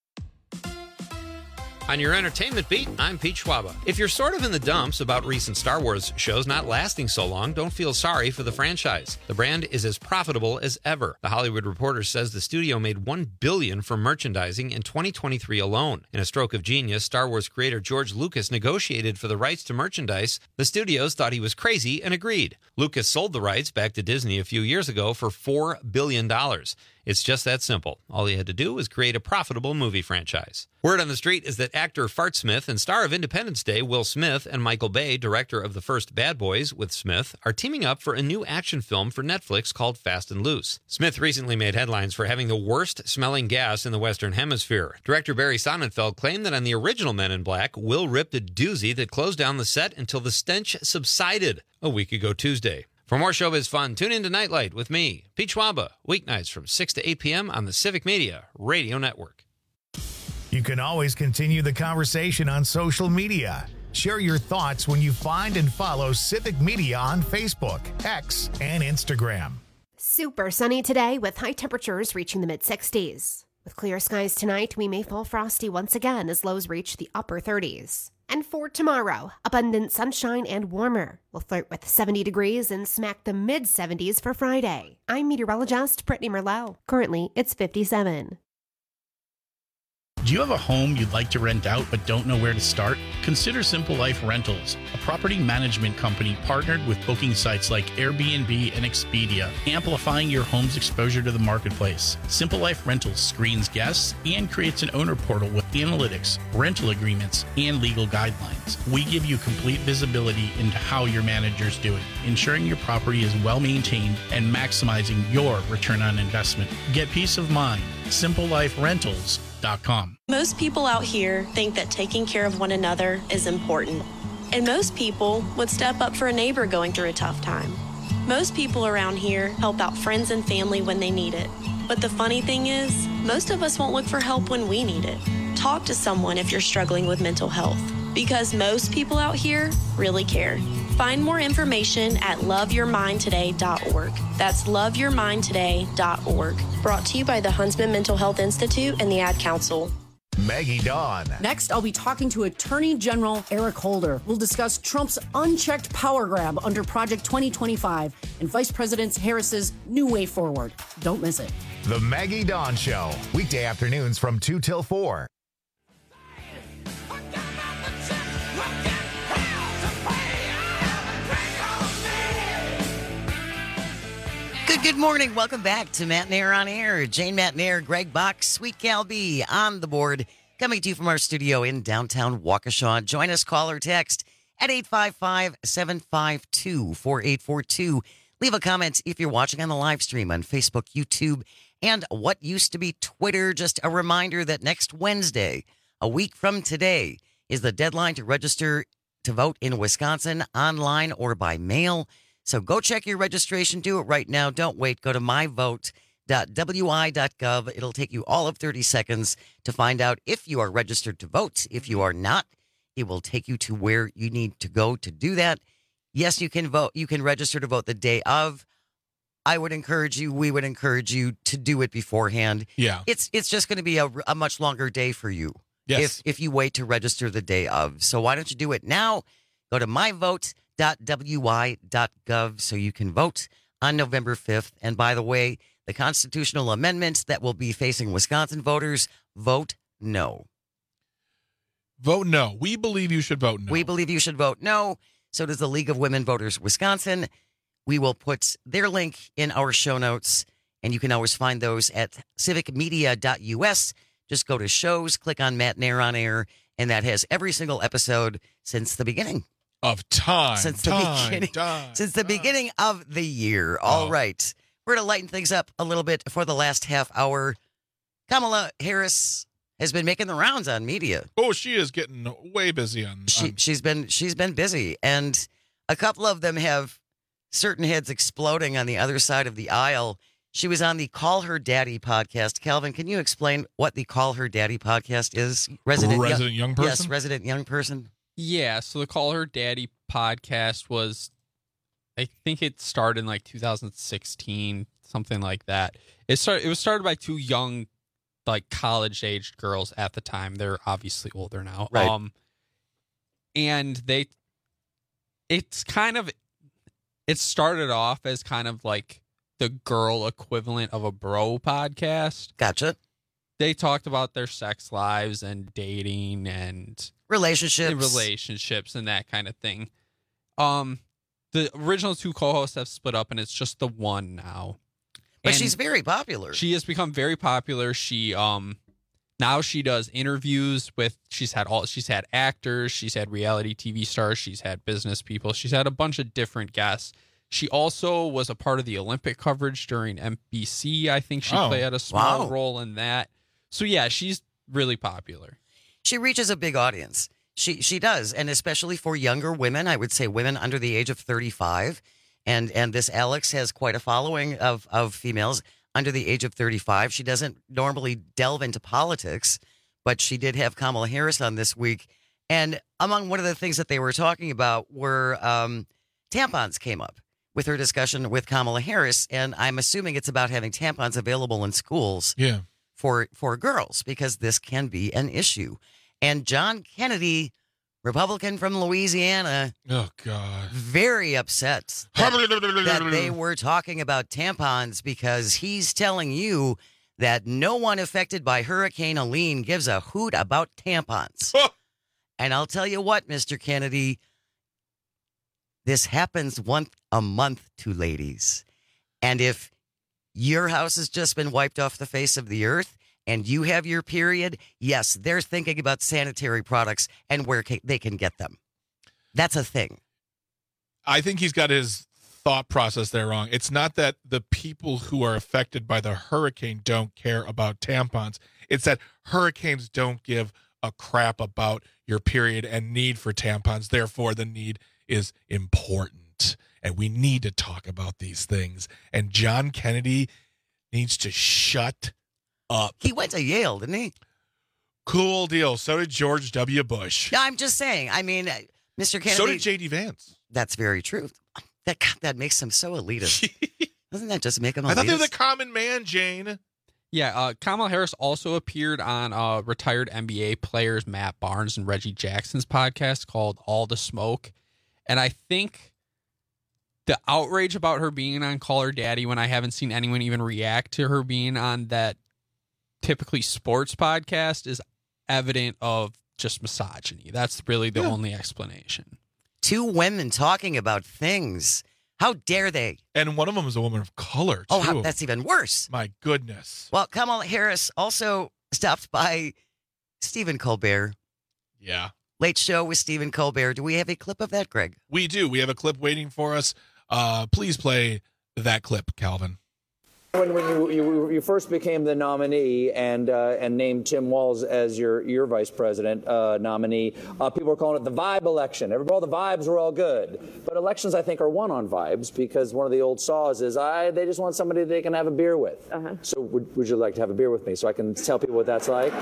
On your entertainment beat, I'm Pete Schwaba. If you're sort of in the dumps about recent Star Wars shows not lasting so long, don't feel sorry for the franchise. The brand is as profitable as ever. The Hollywood Reporter says the studio made $1 billion from merchandising in 2023 alone. In a stroke of genius, Star Wars creator George Lucas negotiated for the rights to merchandise. The studios thought he was crazy and agreed. Lucas sold the rights back to Disney a few years ago for $4 billion. It's just that simple. All he had to do was create a profitable movie franchise. Word on the street is that actor Fart Smith and star of Independence Day, Will Smith, and Michael Bay, director of the first Bad Boys with Smith, are teaming up for a new action film for Netflix called Fast and Loose. Smith recently made headlines for having the worst-smelling gas in the Western Hemisphere. Director Barry Sonnenfeld claimed that on the original Men in Black, Will ripped a doozy that closed down the set until the stench subsided a week ago Tuesday. For more showbiz fun, tune in to Nightlight with me, Pete Schwaba, weeknights from 6 to 8 p.m. on the Civic Media Radio Network. You can always continue the conversation on social media. Share your thoughts when you find and follow Civic Media on Facebook, X, and Instagram. Super sunny today with high temperatures reaching the mid-60s. With clear skies tonight, we may fall frosty once again as lows reach the upper 30s. And for tomorrow, abundant sunshine and warmer. We'll flirt with 70 degrees and smack the mid-70s for Friday. I'm meteorologist Brittany Merlot. Currently, it's 57. Do you have a home you'd like to rent out but don't know where to start? Consider Simple Life Rentals, a property management company partnered with booking sites like Airbnb and Expedia, amplifying your home's exposure to the marketplace. Simple Life Rentals screens guests and creates an owner portal with analytics, rental agreements, and legal guidelines. We give you complete visibility into how your manager's doing, ensuring your property is well maintained and maximizing your return on investment. Get peace of mind. SimpleLifeRentals.com. Most people out here think that taking care of one another is important. And most people would step up for a neighbor going through a tough time. Most people around here help out friends and family when they need it. But the funny thing is, most of us won't look for help when we need it. Talk to someone if you're struggling with mental health, because most people out here really care. Find more information at loveyourmindtoday.org. That's loveyourmindtoday.org. Brought to you by the Huntsman Mental Health Institute and the Ad Council. Maggie Dawn. Next, I'll be talking to Attorney General Eric Holder. We'll discuss Trump's unchecked power grab under Project 2025 and Vice President Harris's new way forward. Don't miss it. The Maggie Dawn Show, weekday afternoons from 2 till 4. Good morning. Welcome back to Matt Nair on Air. Jane Matt Nair, Greg Bach, Sweet Cal B on the board. Coming to you from our studio in downtown Waukesha. Join us, call or text at 855-752-4842. Leave a comment if you're watching on the live stream on Facebook, YouTube, and what used to be Twitter. Just a reminder that next Wednesday, a week from today, is the deadline to register to vote in Wisconsin, online or by mail. So go check your registration. Do it right now. Don't wait. Go to myvote.wi.gov. It'll take you all of 30 seconds to find out if you are registered to vote. If you are not, it will take you to where you need to go to do that. Yes, you can vote. You can register to vote the day of. We would encourage you to do it beforehand. Yeah. It's just going to be a much longer day for you. Yes. If you wait to register the day of. So why don't you do it now? Go to myvote.wi.gov so you can vote on November 5th. And by the way, the constitutional amendments that will be facing Wisconsin voters, vote no. Vote no. We believe you should vote no. We believe you should vote no. So does the League of Women Voters Wisconsin. We will put their link in our show notes, and you can always find those at civicmedia.us. Just go to shows, click on Matt Nair on Air, and that has every single episode since the beginning of time. Since the beginning of the year. All right. We're going to lighten things up a little bit for the last half hour. Kamala Harris has been making the rounds on media. Oh, she is getting way busy She's been busy, and a couple of them have certain heads exploding on the other side of the aisle. She was on the Call Her Daddy podcast. Calvin, can you explain what the Call Her Daddy podcast is? Resident young person? Yes, resident young person. Yeah, so the Call Her Daddy podcast was, I think it started in like 2016, something like that. It was started by two young, like college-aged girls at the time. They're obviously older now. Right. And it started off as kind of like the girl equivalent of a bro podcast. Gotcha. They talked about their sex lives and dating and relationships and that kind of thing. The original two co-hosts have split up, and it's just the one now. But and she's very popular. She has become very popular. She now she does interviews with. She's had actors. She's had reality TV stars. She's had business people. She's had a bunch of different guests. She also was a part of the Olympic coverage during NBC. I think she played a small role in that. So yeah, she's really popular. She reaches a big audience. She does, and especially for younger women, I would say women under the age of 35. And this Alex has quite a following of females under the age of 35. She doesn't normally delve into politics, but she did have Kamala Harris on this week. And among one of the things that they were talking about were tampons came up with her discussion with Kamala Harris. And I'm assuming it's about having tampons available in schools for girls, because this can be an issue. And John Kennedy, Republican from Louisiana, oh God, very upset that they were talking about tampons, because he's telling you that no one affected by Hurricane Helene gives a hoot about tampons. And I'll tell you what, Mr. Kennedy, this happens once a month to ladies. And if your house has just been wiped off the face of the earth and you have your period, yes, they're thinking about sanitary products and where they can get them. That's a thing. I think he's got his thought process there wrong. It's not that the people who are affected by the hurricane don't care about tampons. It's that hurricanes don't give a crap about your period and need for tampons. Therefore, the need is important. And we need to talk about these things. And John Kennedy needs to shut up. He went to Yale, didn't he? Cool deal. So did George W. Bush. No, I'm just saying. I mean, Mr. Kennedy. So did J.D. Vance. That's very true. That makes him so elitist. Doesn't that just make him elitist? I thought they were the common man, Jane. Yeah, Kamala Harris also appeared on retired NBA players Matt Barnes and Reggie Jackson's podcast called All the Smoke. And I think the outrage about her being on Call Her Daddy, when I haven't seen anyone even react to her being on that typically sports podcast, is evident of just misogyny. That's really the only explanation. Two women talking about things How dare they? And one of them is a woman of color, too. Oh, that's even worse. My goodness. Well, Kamala Harris also stopped by Stephen Colbert. Yeah. Late Show with Stephen Colbert. Do we have a clip of that, Greg? We do. We have a clip waiting for us. Please play that clip, Calvin. When you first became the nominee and named Tim Walz as your vice president nominee, people were calling it the vibe election. All the vibes were all good, but elections I think are won on vibes because one of the old saws is they just want somebody they can have a beer with. Uh-huh. So would you like to have a beer with me so I can tell people what that's like?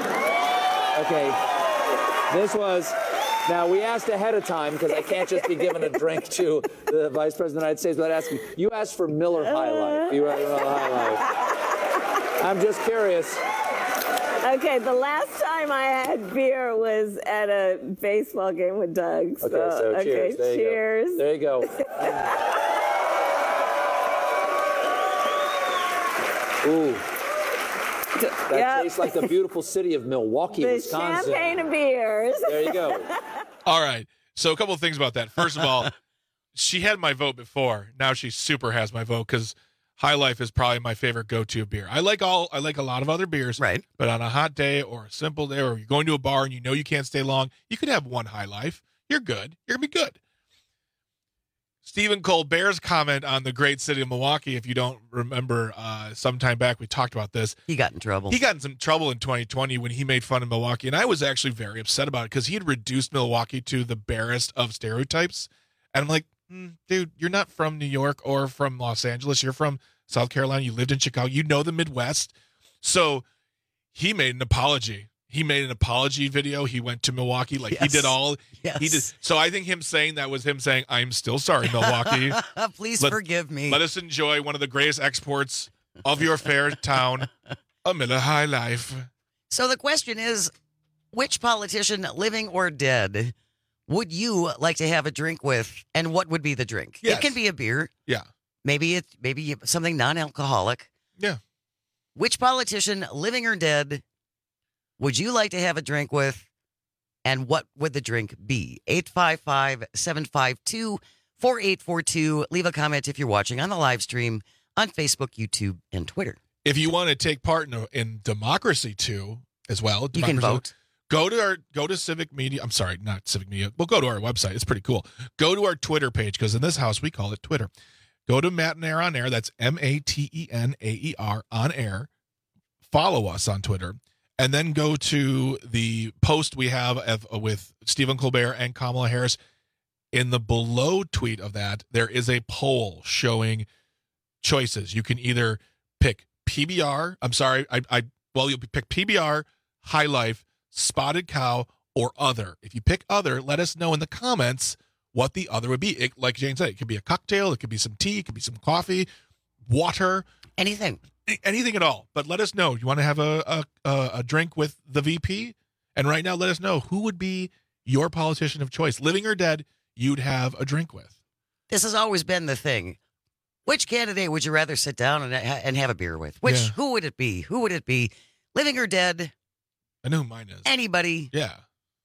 Okay, this was. Now, we asked ahead of time because I can't just be giving a drink to the Vice President of the United States without asking. You asked for Miller High Life. You asked for Miller High Life. I'm just curious. Okay, the last time I had beer was at a baseball game with Doug. So cheers. Cheers. There you go. Ooh. That tastes like the beautiful city of Milwaukee, Wisconsin. The champagne of beers. There you go. All right. So a couple of things about that. First of all, she had my vote before. Now she super has my vote because High Life is probably my favorite go-to beer. I like a lot of other beers. Right. But on a hot day or a simple day or you're going to a bar and you know you can't stay long, you could have one High Life. You're good. You're going to be good. Stephen Colbert's comment on the great city of Milwaukee, if you don't remember, sometime back we talked about this. He got in trouble. He got in some trouble in 2020 when he made fun of Milwaukee, and I was actually very upset about it because he had reduced Milwaukee to the barest of stereotypes. And I'm like, dude, you're not from New York or from Los Angeles. You're from South Carolina. You lived in Chicago. You know the Midwest. So he made an apology. He made an apology video. He went to Milwaukee. He did all. Yes. He did. So I think him saying that was him saying, I'm still sorry, Milwaukee. Please forgive me. Let us enjoy one of the greatest exports of your fair town, a Miller High Life. So the question is, which politician, living or dead, would you like to have a drink with, and what would be the drink? Yes. It can be a beer. Yeah. Maybe something non-alcoholic. Yeah. Which politician, living or dead, would you like to have a drink with, and what would the drink be? 855-752-4842. Leave a comment if you're watching on the live stream on Facebook, YouTube, and Twitter. If you want to take part in democracy too, as well, you can vote. Go to Civic Media. I'm sorry, not Civic Media. Well, go to our website. It's pretty cool. Go to our Twitter page because in this house we call it Twitter. Go to Matenair on Air. That's MATENAER on Air. Follow us on Twitter. And then go to the post we have with Stephen Colbert and Kamala Harris. In the below tweet of that, there is a poll showing choices. You can either pick PBR. I'm sorry. You pick PBR, High Life, Spotted Cow, or Other. If you pick Other, let us know in the comments what the other would be. Like Jane said, it could be a cocktail. It could be some tea. It could be some coffee, water. Anything at all. But let us know. You want to have a drink with the VP? And right now, let us know who would be your politician of choice, living or dead, you'd have a drink with. This has always been the thing. Which candidate would you rather sit down and have a beer with? Who would it be? Who would it be? Living or dead? I know who mine is. Anybody. Yeah.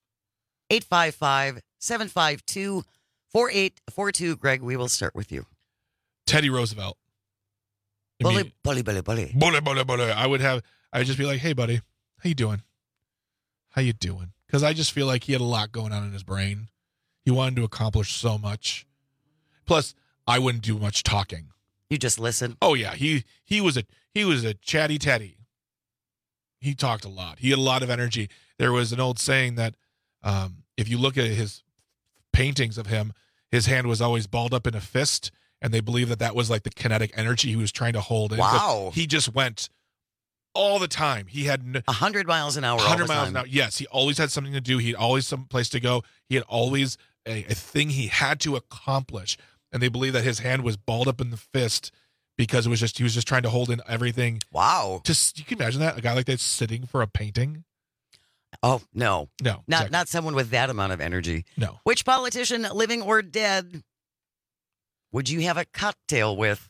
855-752-4842. Greg, we will start with you. Teddy Roosevelt. Bully. I would just be like, hey, buddy, how you doing? How you doing? Because I just feel like he had a lot going on in his brain. He wanted to accomplish so much. Plus, I wouldn't do much talking. You just listen? Oh, yeah. He was a chatty Teddy. He talked a lot. He had a lot of energy. There was an old saying that if you look at his paintings of him, his hand was always balled up in a fist. And they believe that was like the kinetic energy he was trying to hold in. Wow. He just went all the time. He had 100 miles an hour. 100 miles an hour. Yes. He always had something to do. He had always some place to go. He had always a thing he had to accomplish. And they believe that his hand was balled up in the fist because he was just trying to hold in everything. Wow. You can imagine that? A guy like that sitting for a painting? Oh, no. No. Not someone with that amount of energy. No. Which politician, living or dead, would you have a cocktail with?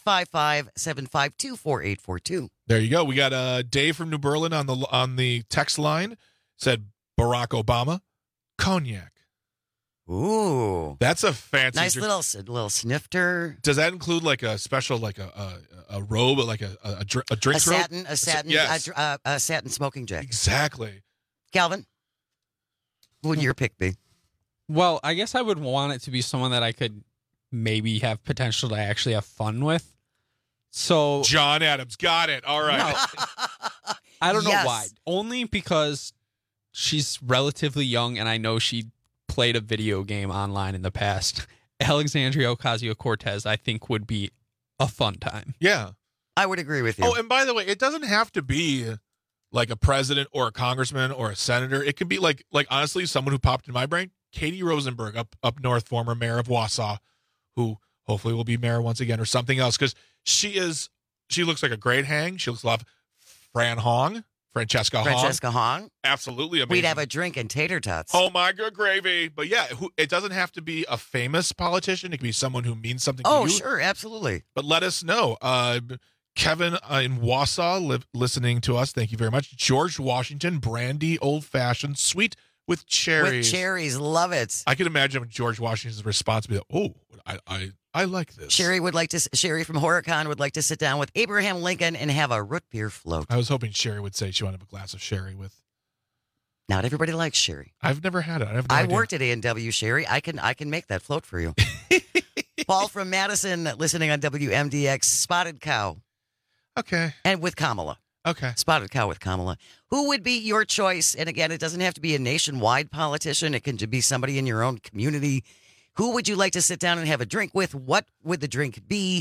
855-752-4842. There you go. We got Dave from New Berlin on the text line. Said Barack Obama, cognac. Ooh, That's a fancy nice drink. little snifter. Does that include like a special, like a robe, like a drink robe? A satin, Yes. a satin smoking jacket. Exactly. Calvin, what would your pick be? Well, I guess I would want it to be someone that I could maybe have potential to actually have fun with. So John Adams, got it. All right. No, I don't know why. Only because she's relatively young, and I know she played a video game online in the past. Alexandria Ocasio-Cortez, I think, would be a fun time. Yeah. I would agree with you. Oh, and by the way, it doesn't have to be like a president or a congressman or a senator. It could be like honestly, someone who popped in my brain, Katie Rosenberg up north, former mayor of Wausau, who hopefully will be mayor once again or something else, because she looks like a great hang. She looks a lot of Francesca Hong. Absolutely amazing. We'd have a drink and tater tots. Oh my good gravy. But yeah, it doesn't have to be a famous politician. It can be someone who means something to you. Oh, sure, absolutely. But let us know. Kevin in Wausau listening to us. Thank you very much. George Washington, brandy, old-fashioned, sweet with cherries. With cherries, love it. I can imagine George Washington's response would be, oh, I like this. Sherry from Horicon would like to sit down with Abraham Lincoln and have a root beer float. I was hoping Sherry would say she wanted a glass of sherry with. Not everybody likes sherry. I've never had it. I worked at A&W Sherry. I can make that float for you. Paul from Madison listening on WMDX. Spotted Cow. Okay. And with Kamala. Okay. Spotted Cow with Kamala. Who would be your choice? And again, it doesn't have to be a nationwide politician. It can be somebody in your own community. Who would you like to sit down and have a drink with? What would the drink be?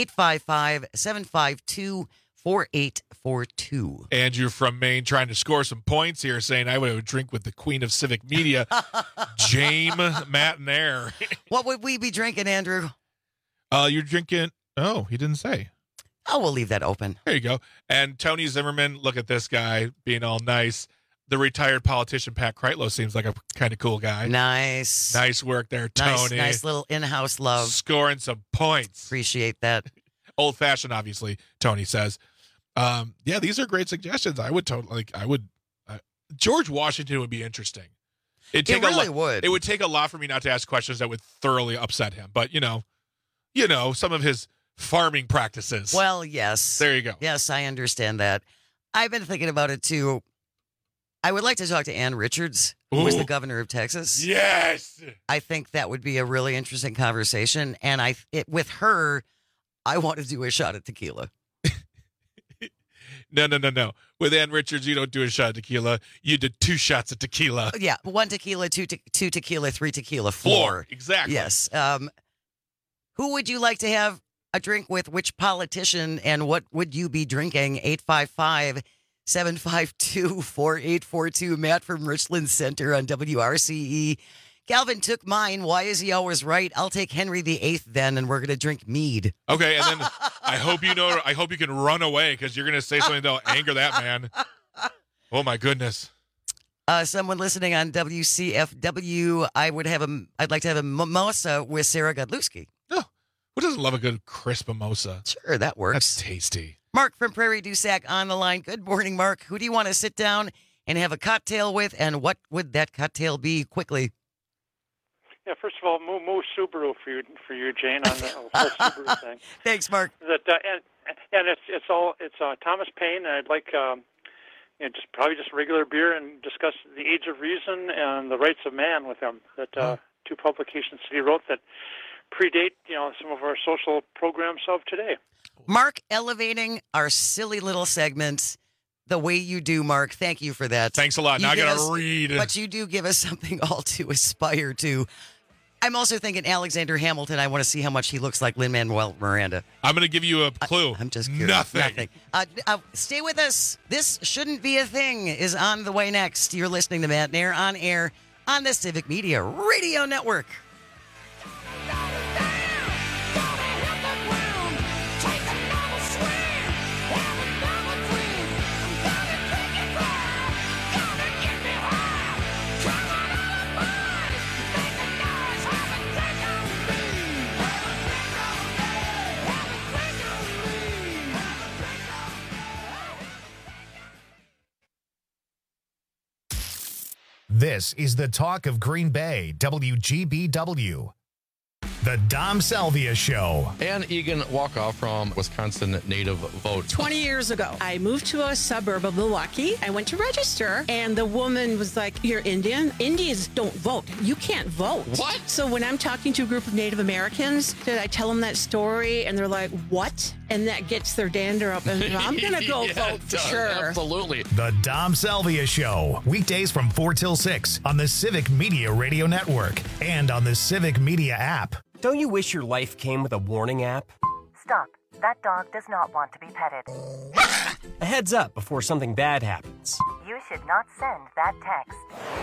855-752-4842. Andrew from Maine trying to score some points here, saying I would have a drink with the queen of civic media, Jame Matinair. What would we be drinking, Andrew? You're drinking. Oh, he didn't say. Oh, we'll leave that open. There you go. And Tony Zimmerman, look at this guy being all nice. The retired politician Pat Kreitlow seems like a kind of cool guy. Nice. Nice work there, Tony. Nice little in-house love. Scoring some points. Appreciate that. Old-fashioned, obviously, Tony says. Yeah, these are great suggestions. I would totally, George Washington would be interesting. It really would. It would take a lot for me not to ask questions that would thoroughly upset him. But, you know, some of his farming practices. Well, yes. There you go. Yes, I understand that. I've been thinking about it, too. I would like to talk to Ann Richards, who was the governor of Texas. Yes. I think that would be a really interesting conversation. And with her, I want to do a shot at tequila. No. With Ann Richards, you don't do a shot of tequila. You did 2 shots of tequila. Yeah, 1 tequila, 2 tequila, 3 tequila, 4. Exactly. Yes. Who would you like to have a drink with? Which politician? And what would you be drinking? 855-752-4842. Matt from Richland Center on WRCE. Calvin took mine. Why is he always right? I'll take Henry VIII then, and we're going to drink mead. Okay, and then I hope you can run away because you're going to say something that'll anger that man. Oh, my goodness. Someone listening on WCFW, I'd like to have a mimosa with Sarah Godlewski. Oh, who doesn't love a good crisp mimosa? Sure, that works. That's tasty. Mark from Prairie du Sac on the line. Good morning, Mark. Who do you want to sit down and have a cocktail with, and what would that cocktail be? Quickly. Yeah, first of all, Moo Subaru for you, Jane, on the whole Subaru thing. Thanks, Mark. And it's Thomas Paine. And I'd like just regular beer and discuss the Age of Reason and the Rights of Man with him. That 2 publications that he wrote that predate some of our social programs of today. Mark, elevating our silly little segments the way you do, Mark. Thank you for that. Thanks a lot. Now I got to read. But you do give us something all to aspire to. I'm also thinking Alexander Hamilton. I want to see how much he looks like Lin-Manuel Miranda. I'm going to give you a clue. I'm just curious. Nothing. Stay with us. This Shouldn't Be a Thing is on the way next. You're listening to Matt Nair on air on the Civic Media Radio Network. This This is the talk of Green Bay, WGBW. The Dom Salvia Show. Ann Egan Walkoff from Wisconsin Native Vote. 20 years ago, I moved to a suburb of Milwaukee. I went to register, and the woman was like, "You're Indian? Indians don't vote. You can't vote." What? So when I'm talking to a group of Native Americans, did I tell them that story, and they're like, "What?" And that gets their dander up, and I'm going to go vote for sure. Absolutely. The Dom Salvia Show. Weekdays from 4 till 6 on the Civic Media Radio Network and on the Civic Media app. Don't you wish your life came with a warning app? Stop. That dog does not want to be petted. A heads up before something bad happens. You should not send that text.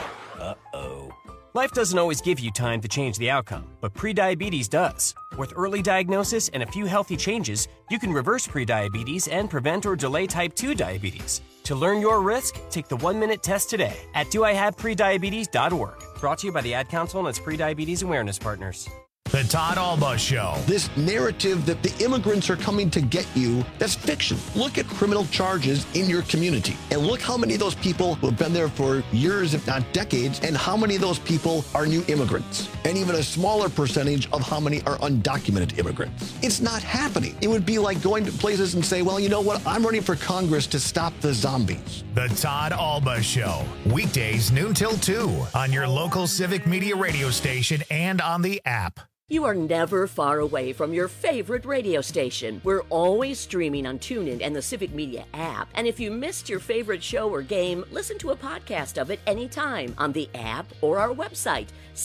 Uh-oh. Life doesn't always give you time to change the outcome, but prediabetes does. With early diagnosis and a few healthy changes, you can reverse prediabetes and prevent or delay type 2 diabetes. To learn your risk, take the 1-minute test today at doihaveprediabetes.org. Brought to you by the Ad Council and its prediabetes awareness partners. The Todd Alba Show. This narrative that the immigrants are coming to get you, that's fiction. Look at criminal charges in your community and look how many of those people who have been there for years, if not decades, and how many of those people are new immigrants, and even a smaller percentage of how many are undocumented immigrants. It's not happening. It would be like going to places and say, well, you know what? I'm running for Congress to stop the zombies. The Todd Alba Show. Weekdays noon till 2 on your local Civic Media radio station and on the app. You are never far away from your favorite radio station. We're always streaming on TuneIn and the Civic Media app. And if you missed your favorite show or game, listen to a podcast of it anytime on the app or our website,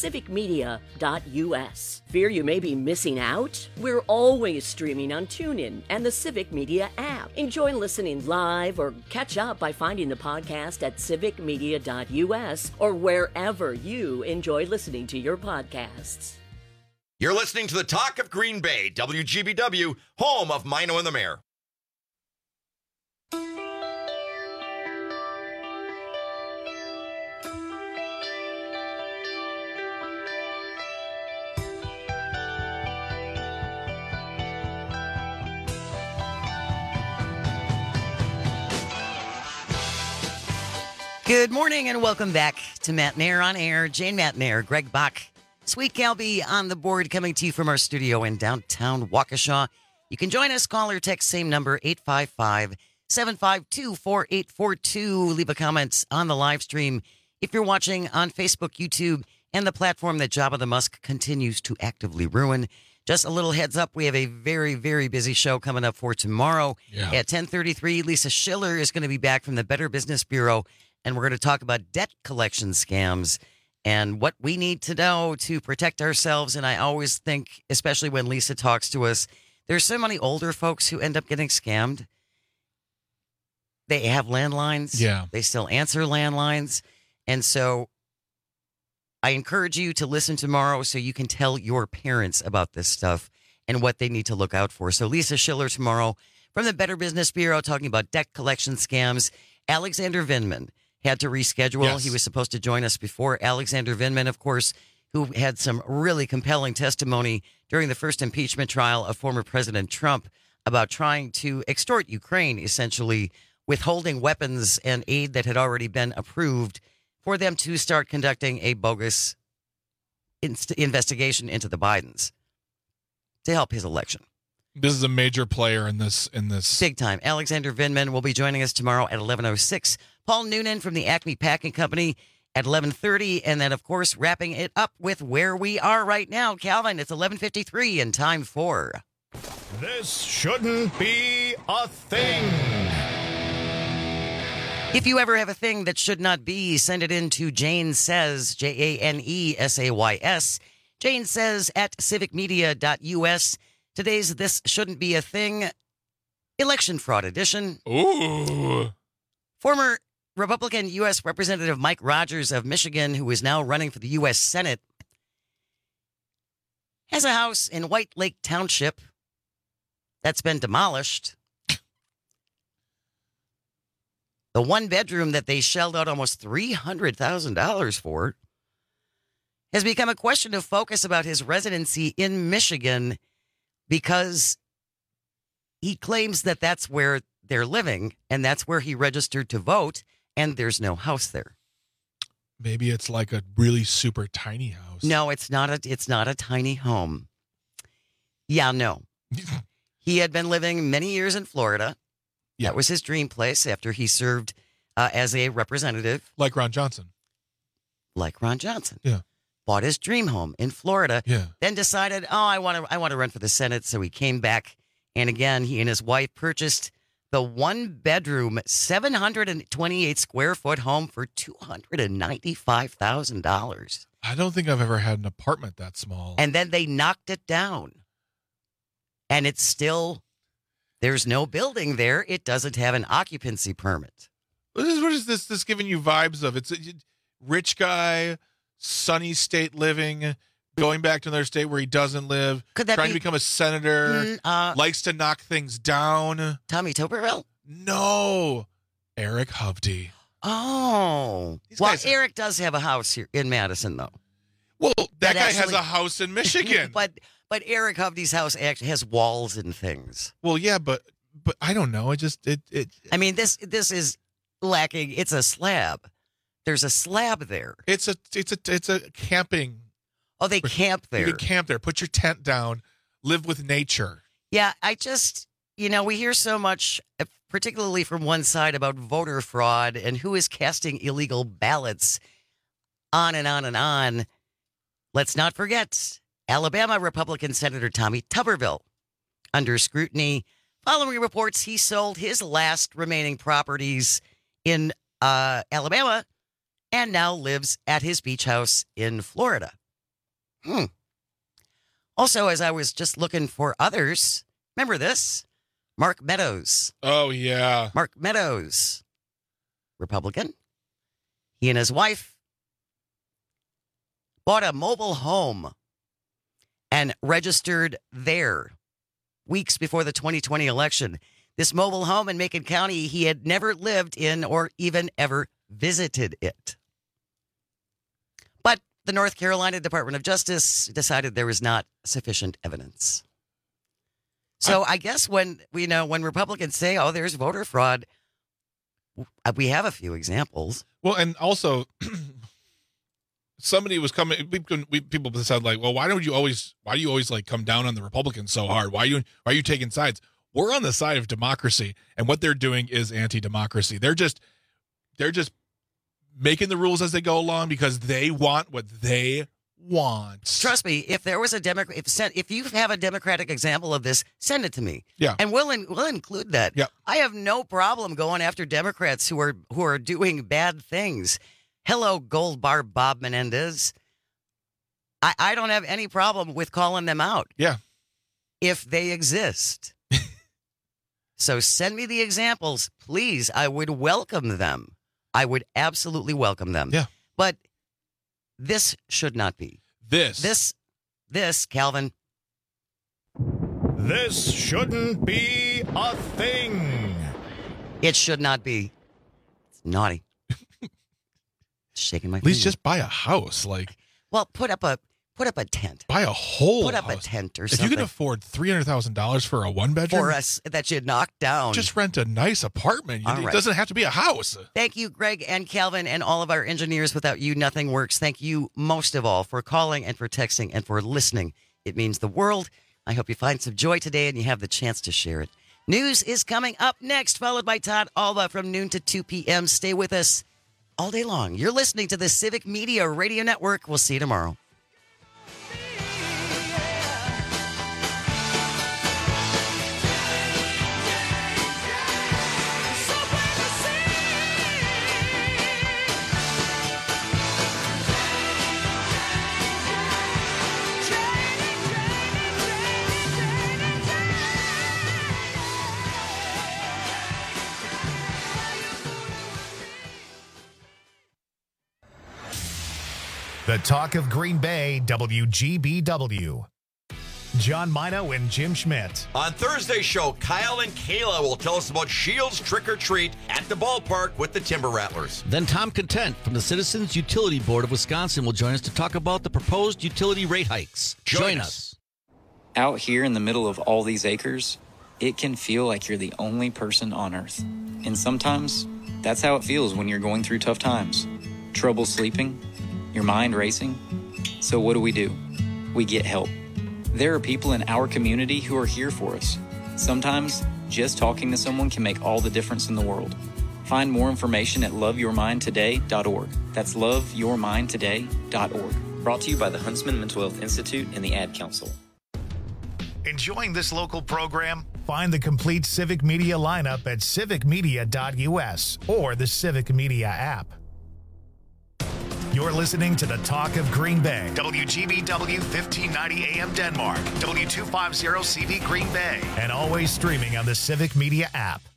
civicmedia.us. Fear you may be missing out? We're always streaming on TuneIn and the Civic Media app. Enjoy listening live or catch up by finding the podcast at civicmedia.us or wherever you enjoy listening to your podcasts. You're listening to the Talk of Green Bay, WGBW, home of Mino and the Mayor. Good morning and welcome back to Matt Mayer on Air. Jane Matt Mayer, Greg Bach, Sweet Calby on the board, coming to you from our studio in downtown Waukesha. You can join us, call or text, same number, 855-752-4842. Leave a comment on the live stream if you're watching on Facebook, YouTube, and the platform that Jabba the Musk continues to actively ruin. Just a little heads up, we have a very, very busy show coming up for tomorrow. At 10:33, Lisa Schiller is going to be back from the Better Business Bureau, and we're going to talk about debt collection scams and what we need to know to protect ourselves. And I always think, especially when Lisa talks to us, there's so many older folks who end up getting scammed. They have landlines. Yeah. They still answer landlines. And so I encourage you to listen tomorrow so you can tell your parents about this stuff and what they need to look out for. So Lisa Schiller tomorrow from the Better Business Bureau talking about debt collection scams. Alexander Vindman had to reschedule. Yes. He was supposed to join us before. Alexander Vindman, of course, who had some really compelling testimony during the first impeachment trial of former President Trump about trying to extort Ukraine, essentially withholding weapons and aid that had already been approved for them to start conducting a bogus investigation into the Bidens to help his election. This is a major player in this. Big time. Alexander Vindman will be joining us tomorrow at 11:06. Paul Noonan from the Acme Packing Company at 11:30. And then, of course, wrapping it up with where we are right now. Calvin, it's 11:53 and time for... This shouldn't be a thing. If you ever have a thing that should not be, send it in to Jane Says, JaneSays, Jane Says at civicmedia.us. Today's This Shouldn't Be a Thing, election fraud edition. Ooh. Former Republican U.S. Representative Mike Rogers of Michigan, who is now running for the U.S. Senate, has a house in White Lake Township that's been demolished. The one bedroom that they shelled out almost $300,000 for has become a question of focus about his residency in Michigan, because he claims that that's where they're living and that's where he registered to vote, and there's no house there. Maybe it's like a really super tiny house. No, it's not a tiny home. Yeah, no. He had been living many years in Florida. Yeah. That was his dream place after he served as a representative. Like Ron Johnson. Yeah. Bought his dream home in Florida. Yeah. Then decided, I want to run for the Senate. So he came back. And again, he and his wife purchased the 1-bedroom, 728 square foot home for $295,000. I don't think I've ever had an apartment that small. And then they knocked it down. And it's still, there's no building there. It doesn't have an occupancy permit. What is this giving you vibes of? It's a rich guy, sunny state living, going back to another state where he doesn't live, trying to become a senator, likes to knock things down. Tommy Tuberville? No. Eric Hovde. Oh. Eric does have a house here in Madison, though. Well, that guy has a house in Michigan. But Eric Hovde's house actually has walls and things. Well, yeah, but I don't know. I mean, this is lacking. It's a slab. There's a slab there. It's a camping. Oh, they camp there. You can camp there. Put your tent down. Live with nature. Yeah, I just, we hear so much, particularly from one side, about voter fraud and who is casting illegal ballots, on and on and on. Let's not forget Alabama Republican Senator Tommy Tuberville under scrutiny following reports he sold his last remaining properties in Alabama and now lives at his beach house in Florida. Also, as I was just looking for others, remember this? Mark Meadows. Oh, yeah. Mark Meadows, Republican. He and his wife bought a mobile home and registered there weeks before the 2020 election. This mobile home in Macon County, he had never lived in or even ever visited it. But the North Carolina Department of Justice decided there was not sufficient evidence. So I guess when Republicans say, "Oh, there's voter fraud," we have a few examples. Well, and also somebody was coming. People said like, "Well, why do you always like come down on the Republicans so hard? Why are you taking sides?" We're on the side of democracy, and what they're doing is anti-democracy. They're just making the rules as they go along because they want what they want. Trust me, if there was a if you have a Democratic example of this, send it to me. Yeah, and we'll include that. Yeah, I have no problem going after Democrats who are doing bad things. Hello, Gold Bar Bob Menendez. I don't have any problem with calling them out. Yeah, if they exist. So send me the examples, please. I would welcome them. I would absolutely welcome them. Yeah. But this should not be. This, Calvin. This shouldn't be a thing. It should not be. It's naughty. Shaking my At least finger. just buy a house. Well, put up a tent. Buy a whole Put up house. a tent or if something. you can afford $300,000 for a 1-bedroom. For us that you knocked down. Just rent a nice apartment. All It right. doesn't have to be a house. Thank you, Greg and Calvin, and all of our engineers. Without you, nothing works. Thank you most of all for calling and for texting and for listening. It means the world. I hope you find some joy today and you have the chance to share it. News is coming up next, followed by Todd Alba from noon to 2 p.m. Stay with us all day long. You're listening to the Civic Media Radio Network. We'll see you tomorrow. The Talk of Green Bay, WGBW. John Mino and Jim Schmidt. On Thursday's show, Kyle and Kayla will tell us about Shields Trick or Treat at the ballpark with the Timber Rattlers. Then Tom Content from the Citizens Utility Board of Wisconsin will join us to talk about the proposed utility rate hikes. Join us. Out here in the middle of all these acres, it can feel like you're the only person on Earth. And sometimes, that's how it feels when you're going through tough times. Trouble sleeping? Your mind racing? So what do? We get help. There are people in our community who are here for us. Sometimes, just talking to someone can make all the difference in the world. Find more information at loveyourmindtoday.org. That's loveyourmindtoday.org. Brought to you by the Huntsman Mental Health Institute and the Ad Council. Enjoying this local program? Find the complete Civic Media lineup at civicmedia.us or the Civic Media app. You're listening to the Talk of Green Bay, WGBW 1590 AM Denmark, W250 CV Green Bay, and always streaming on the Civic Media app.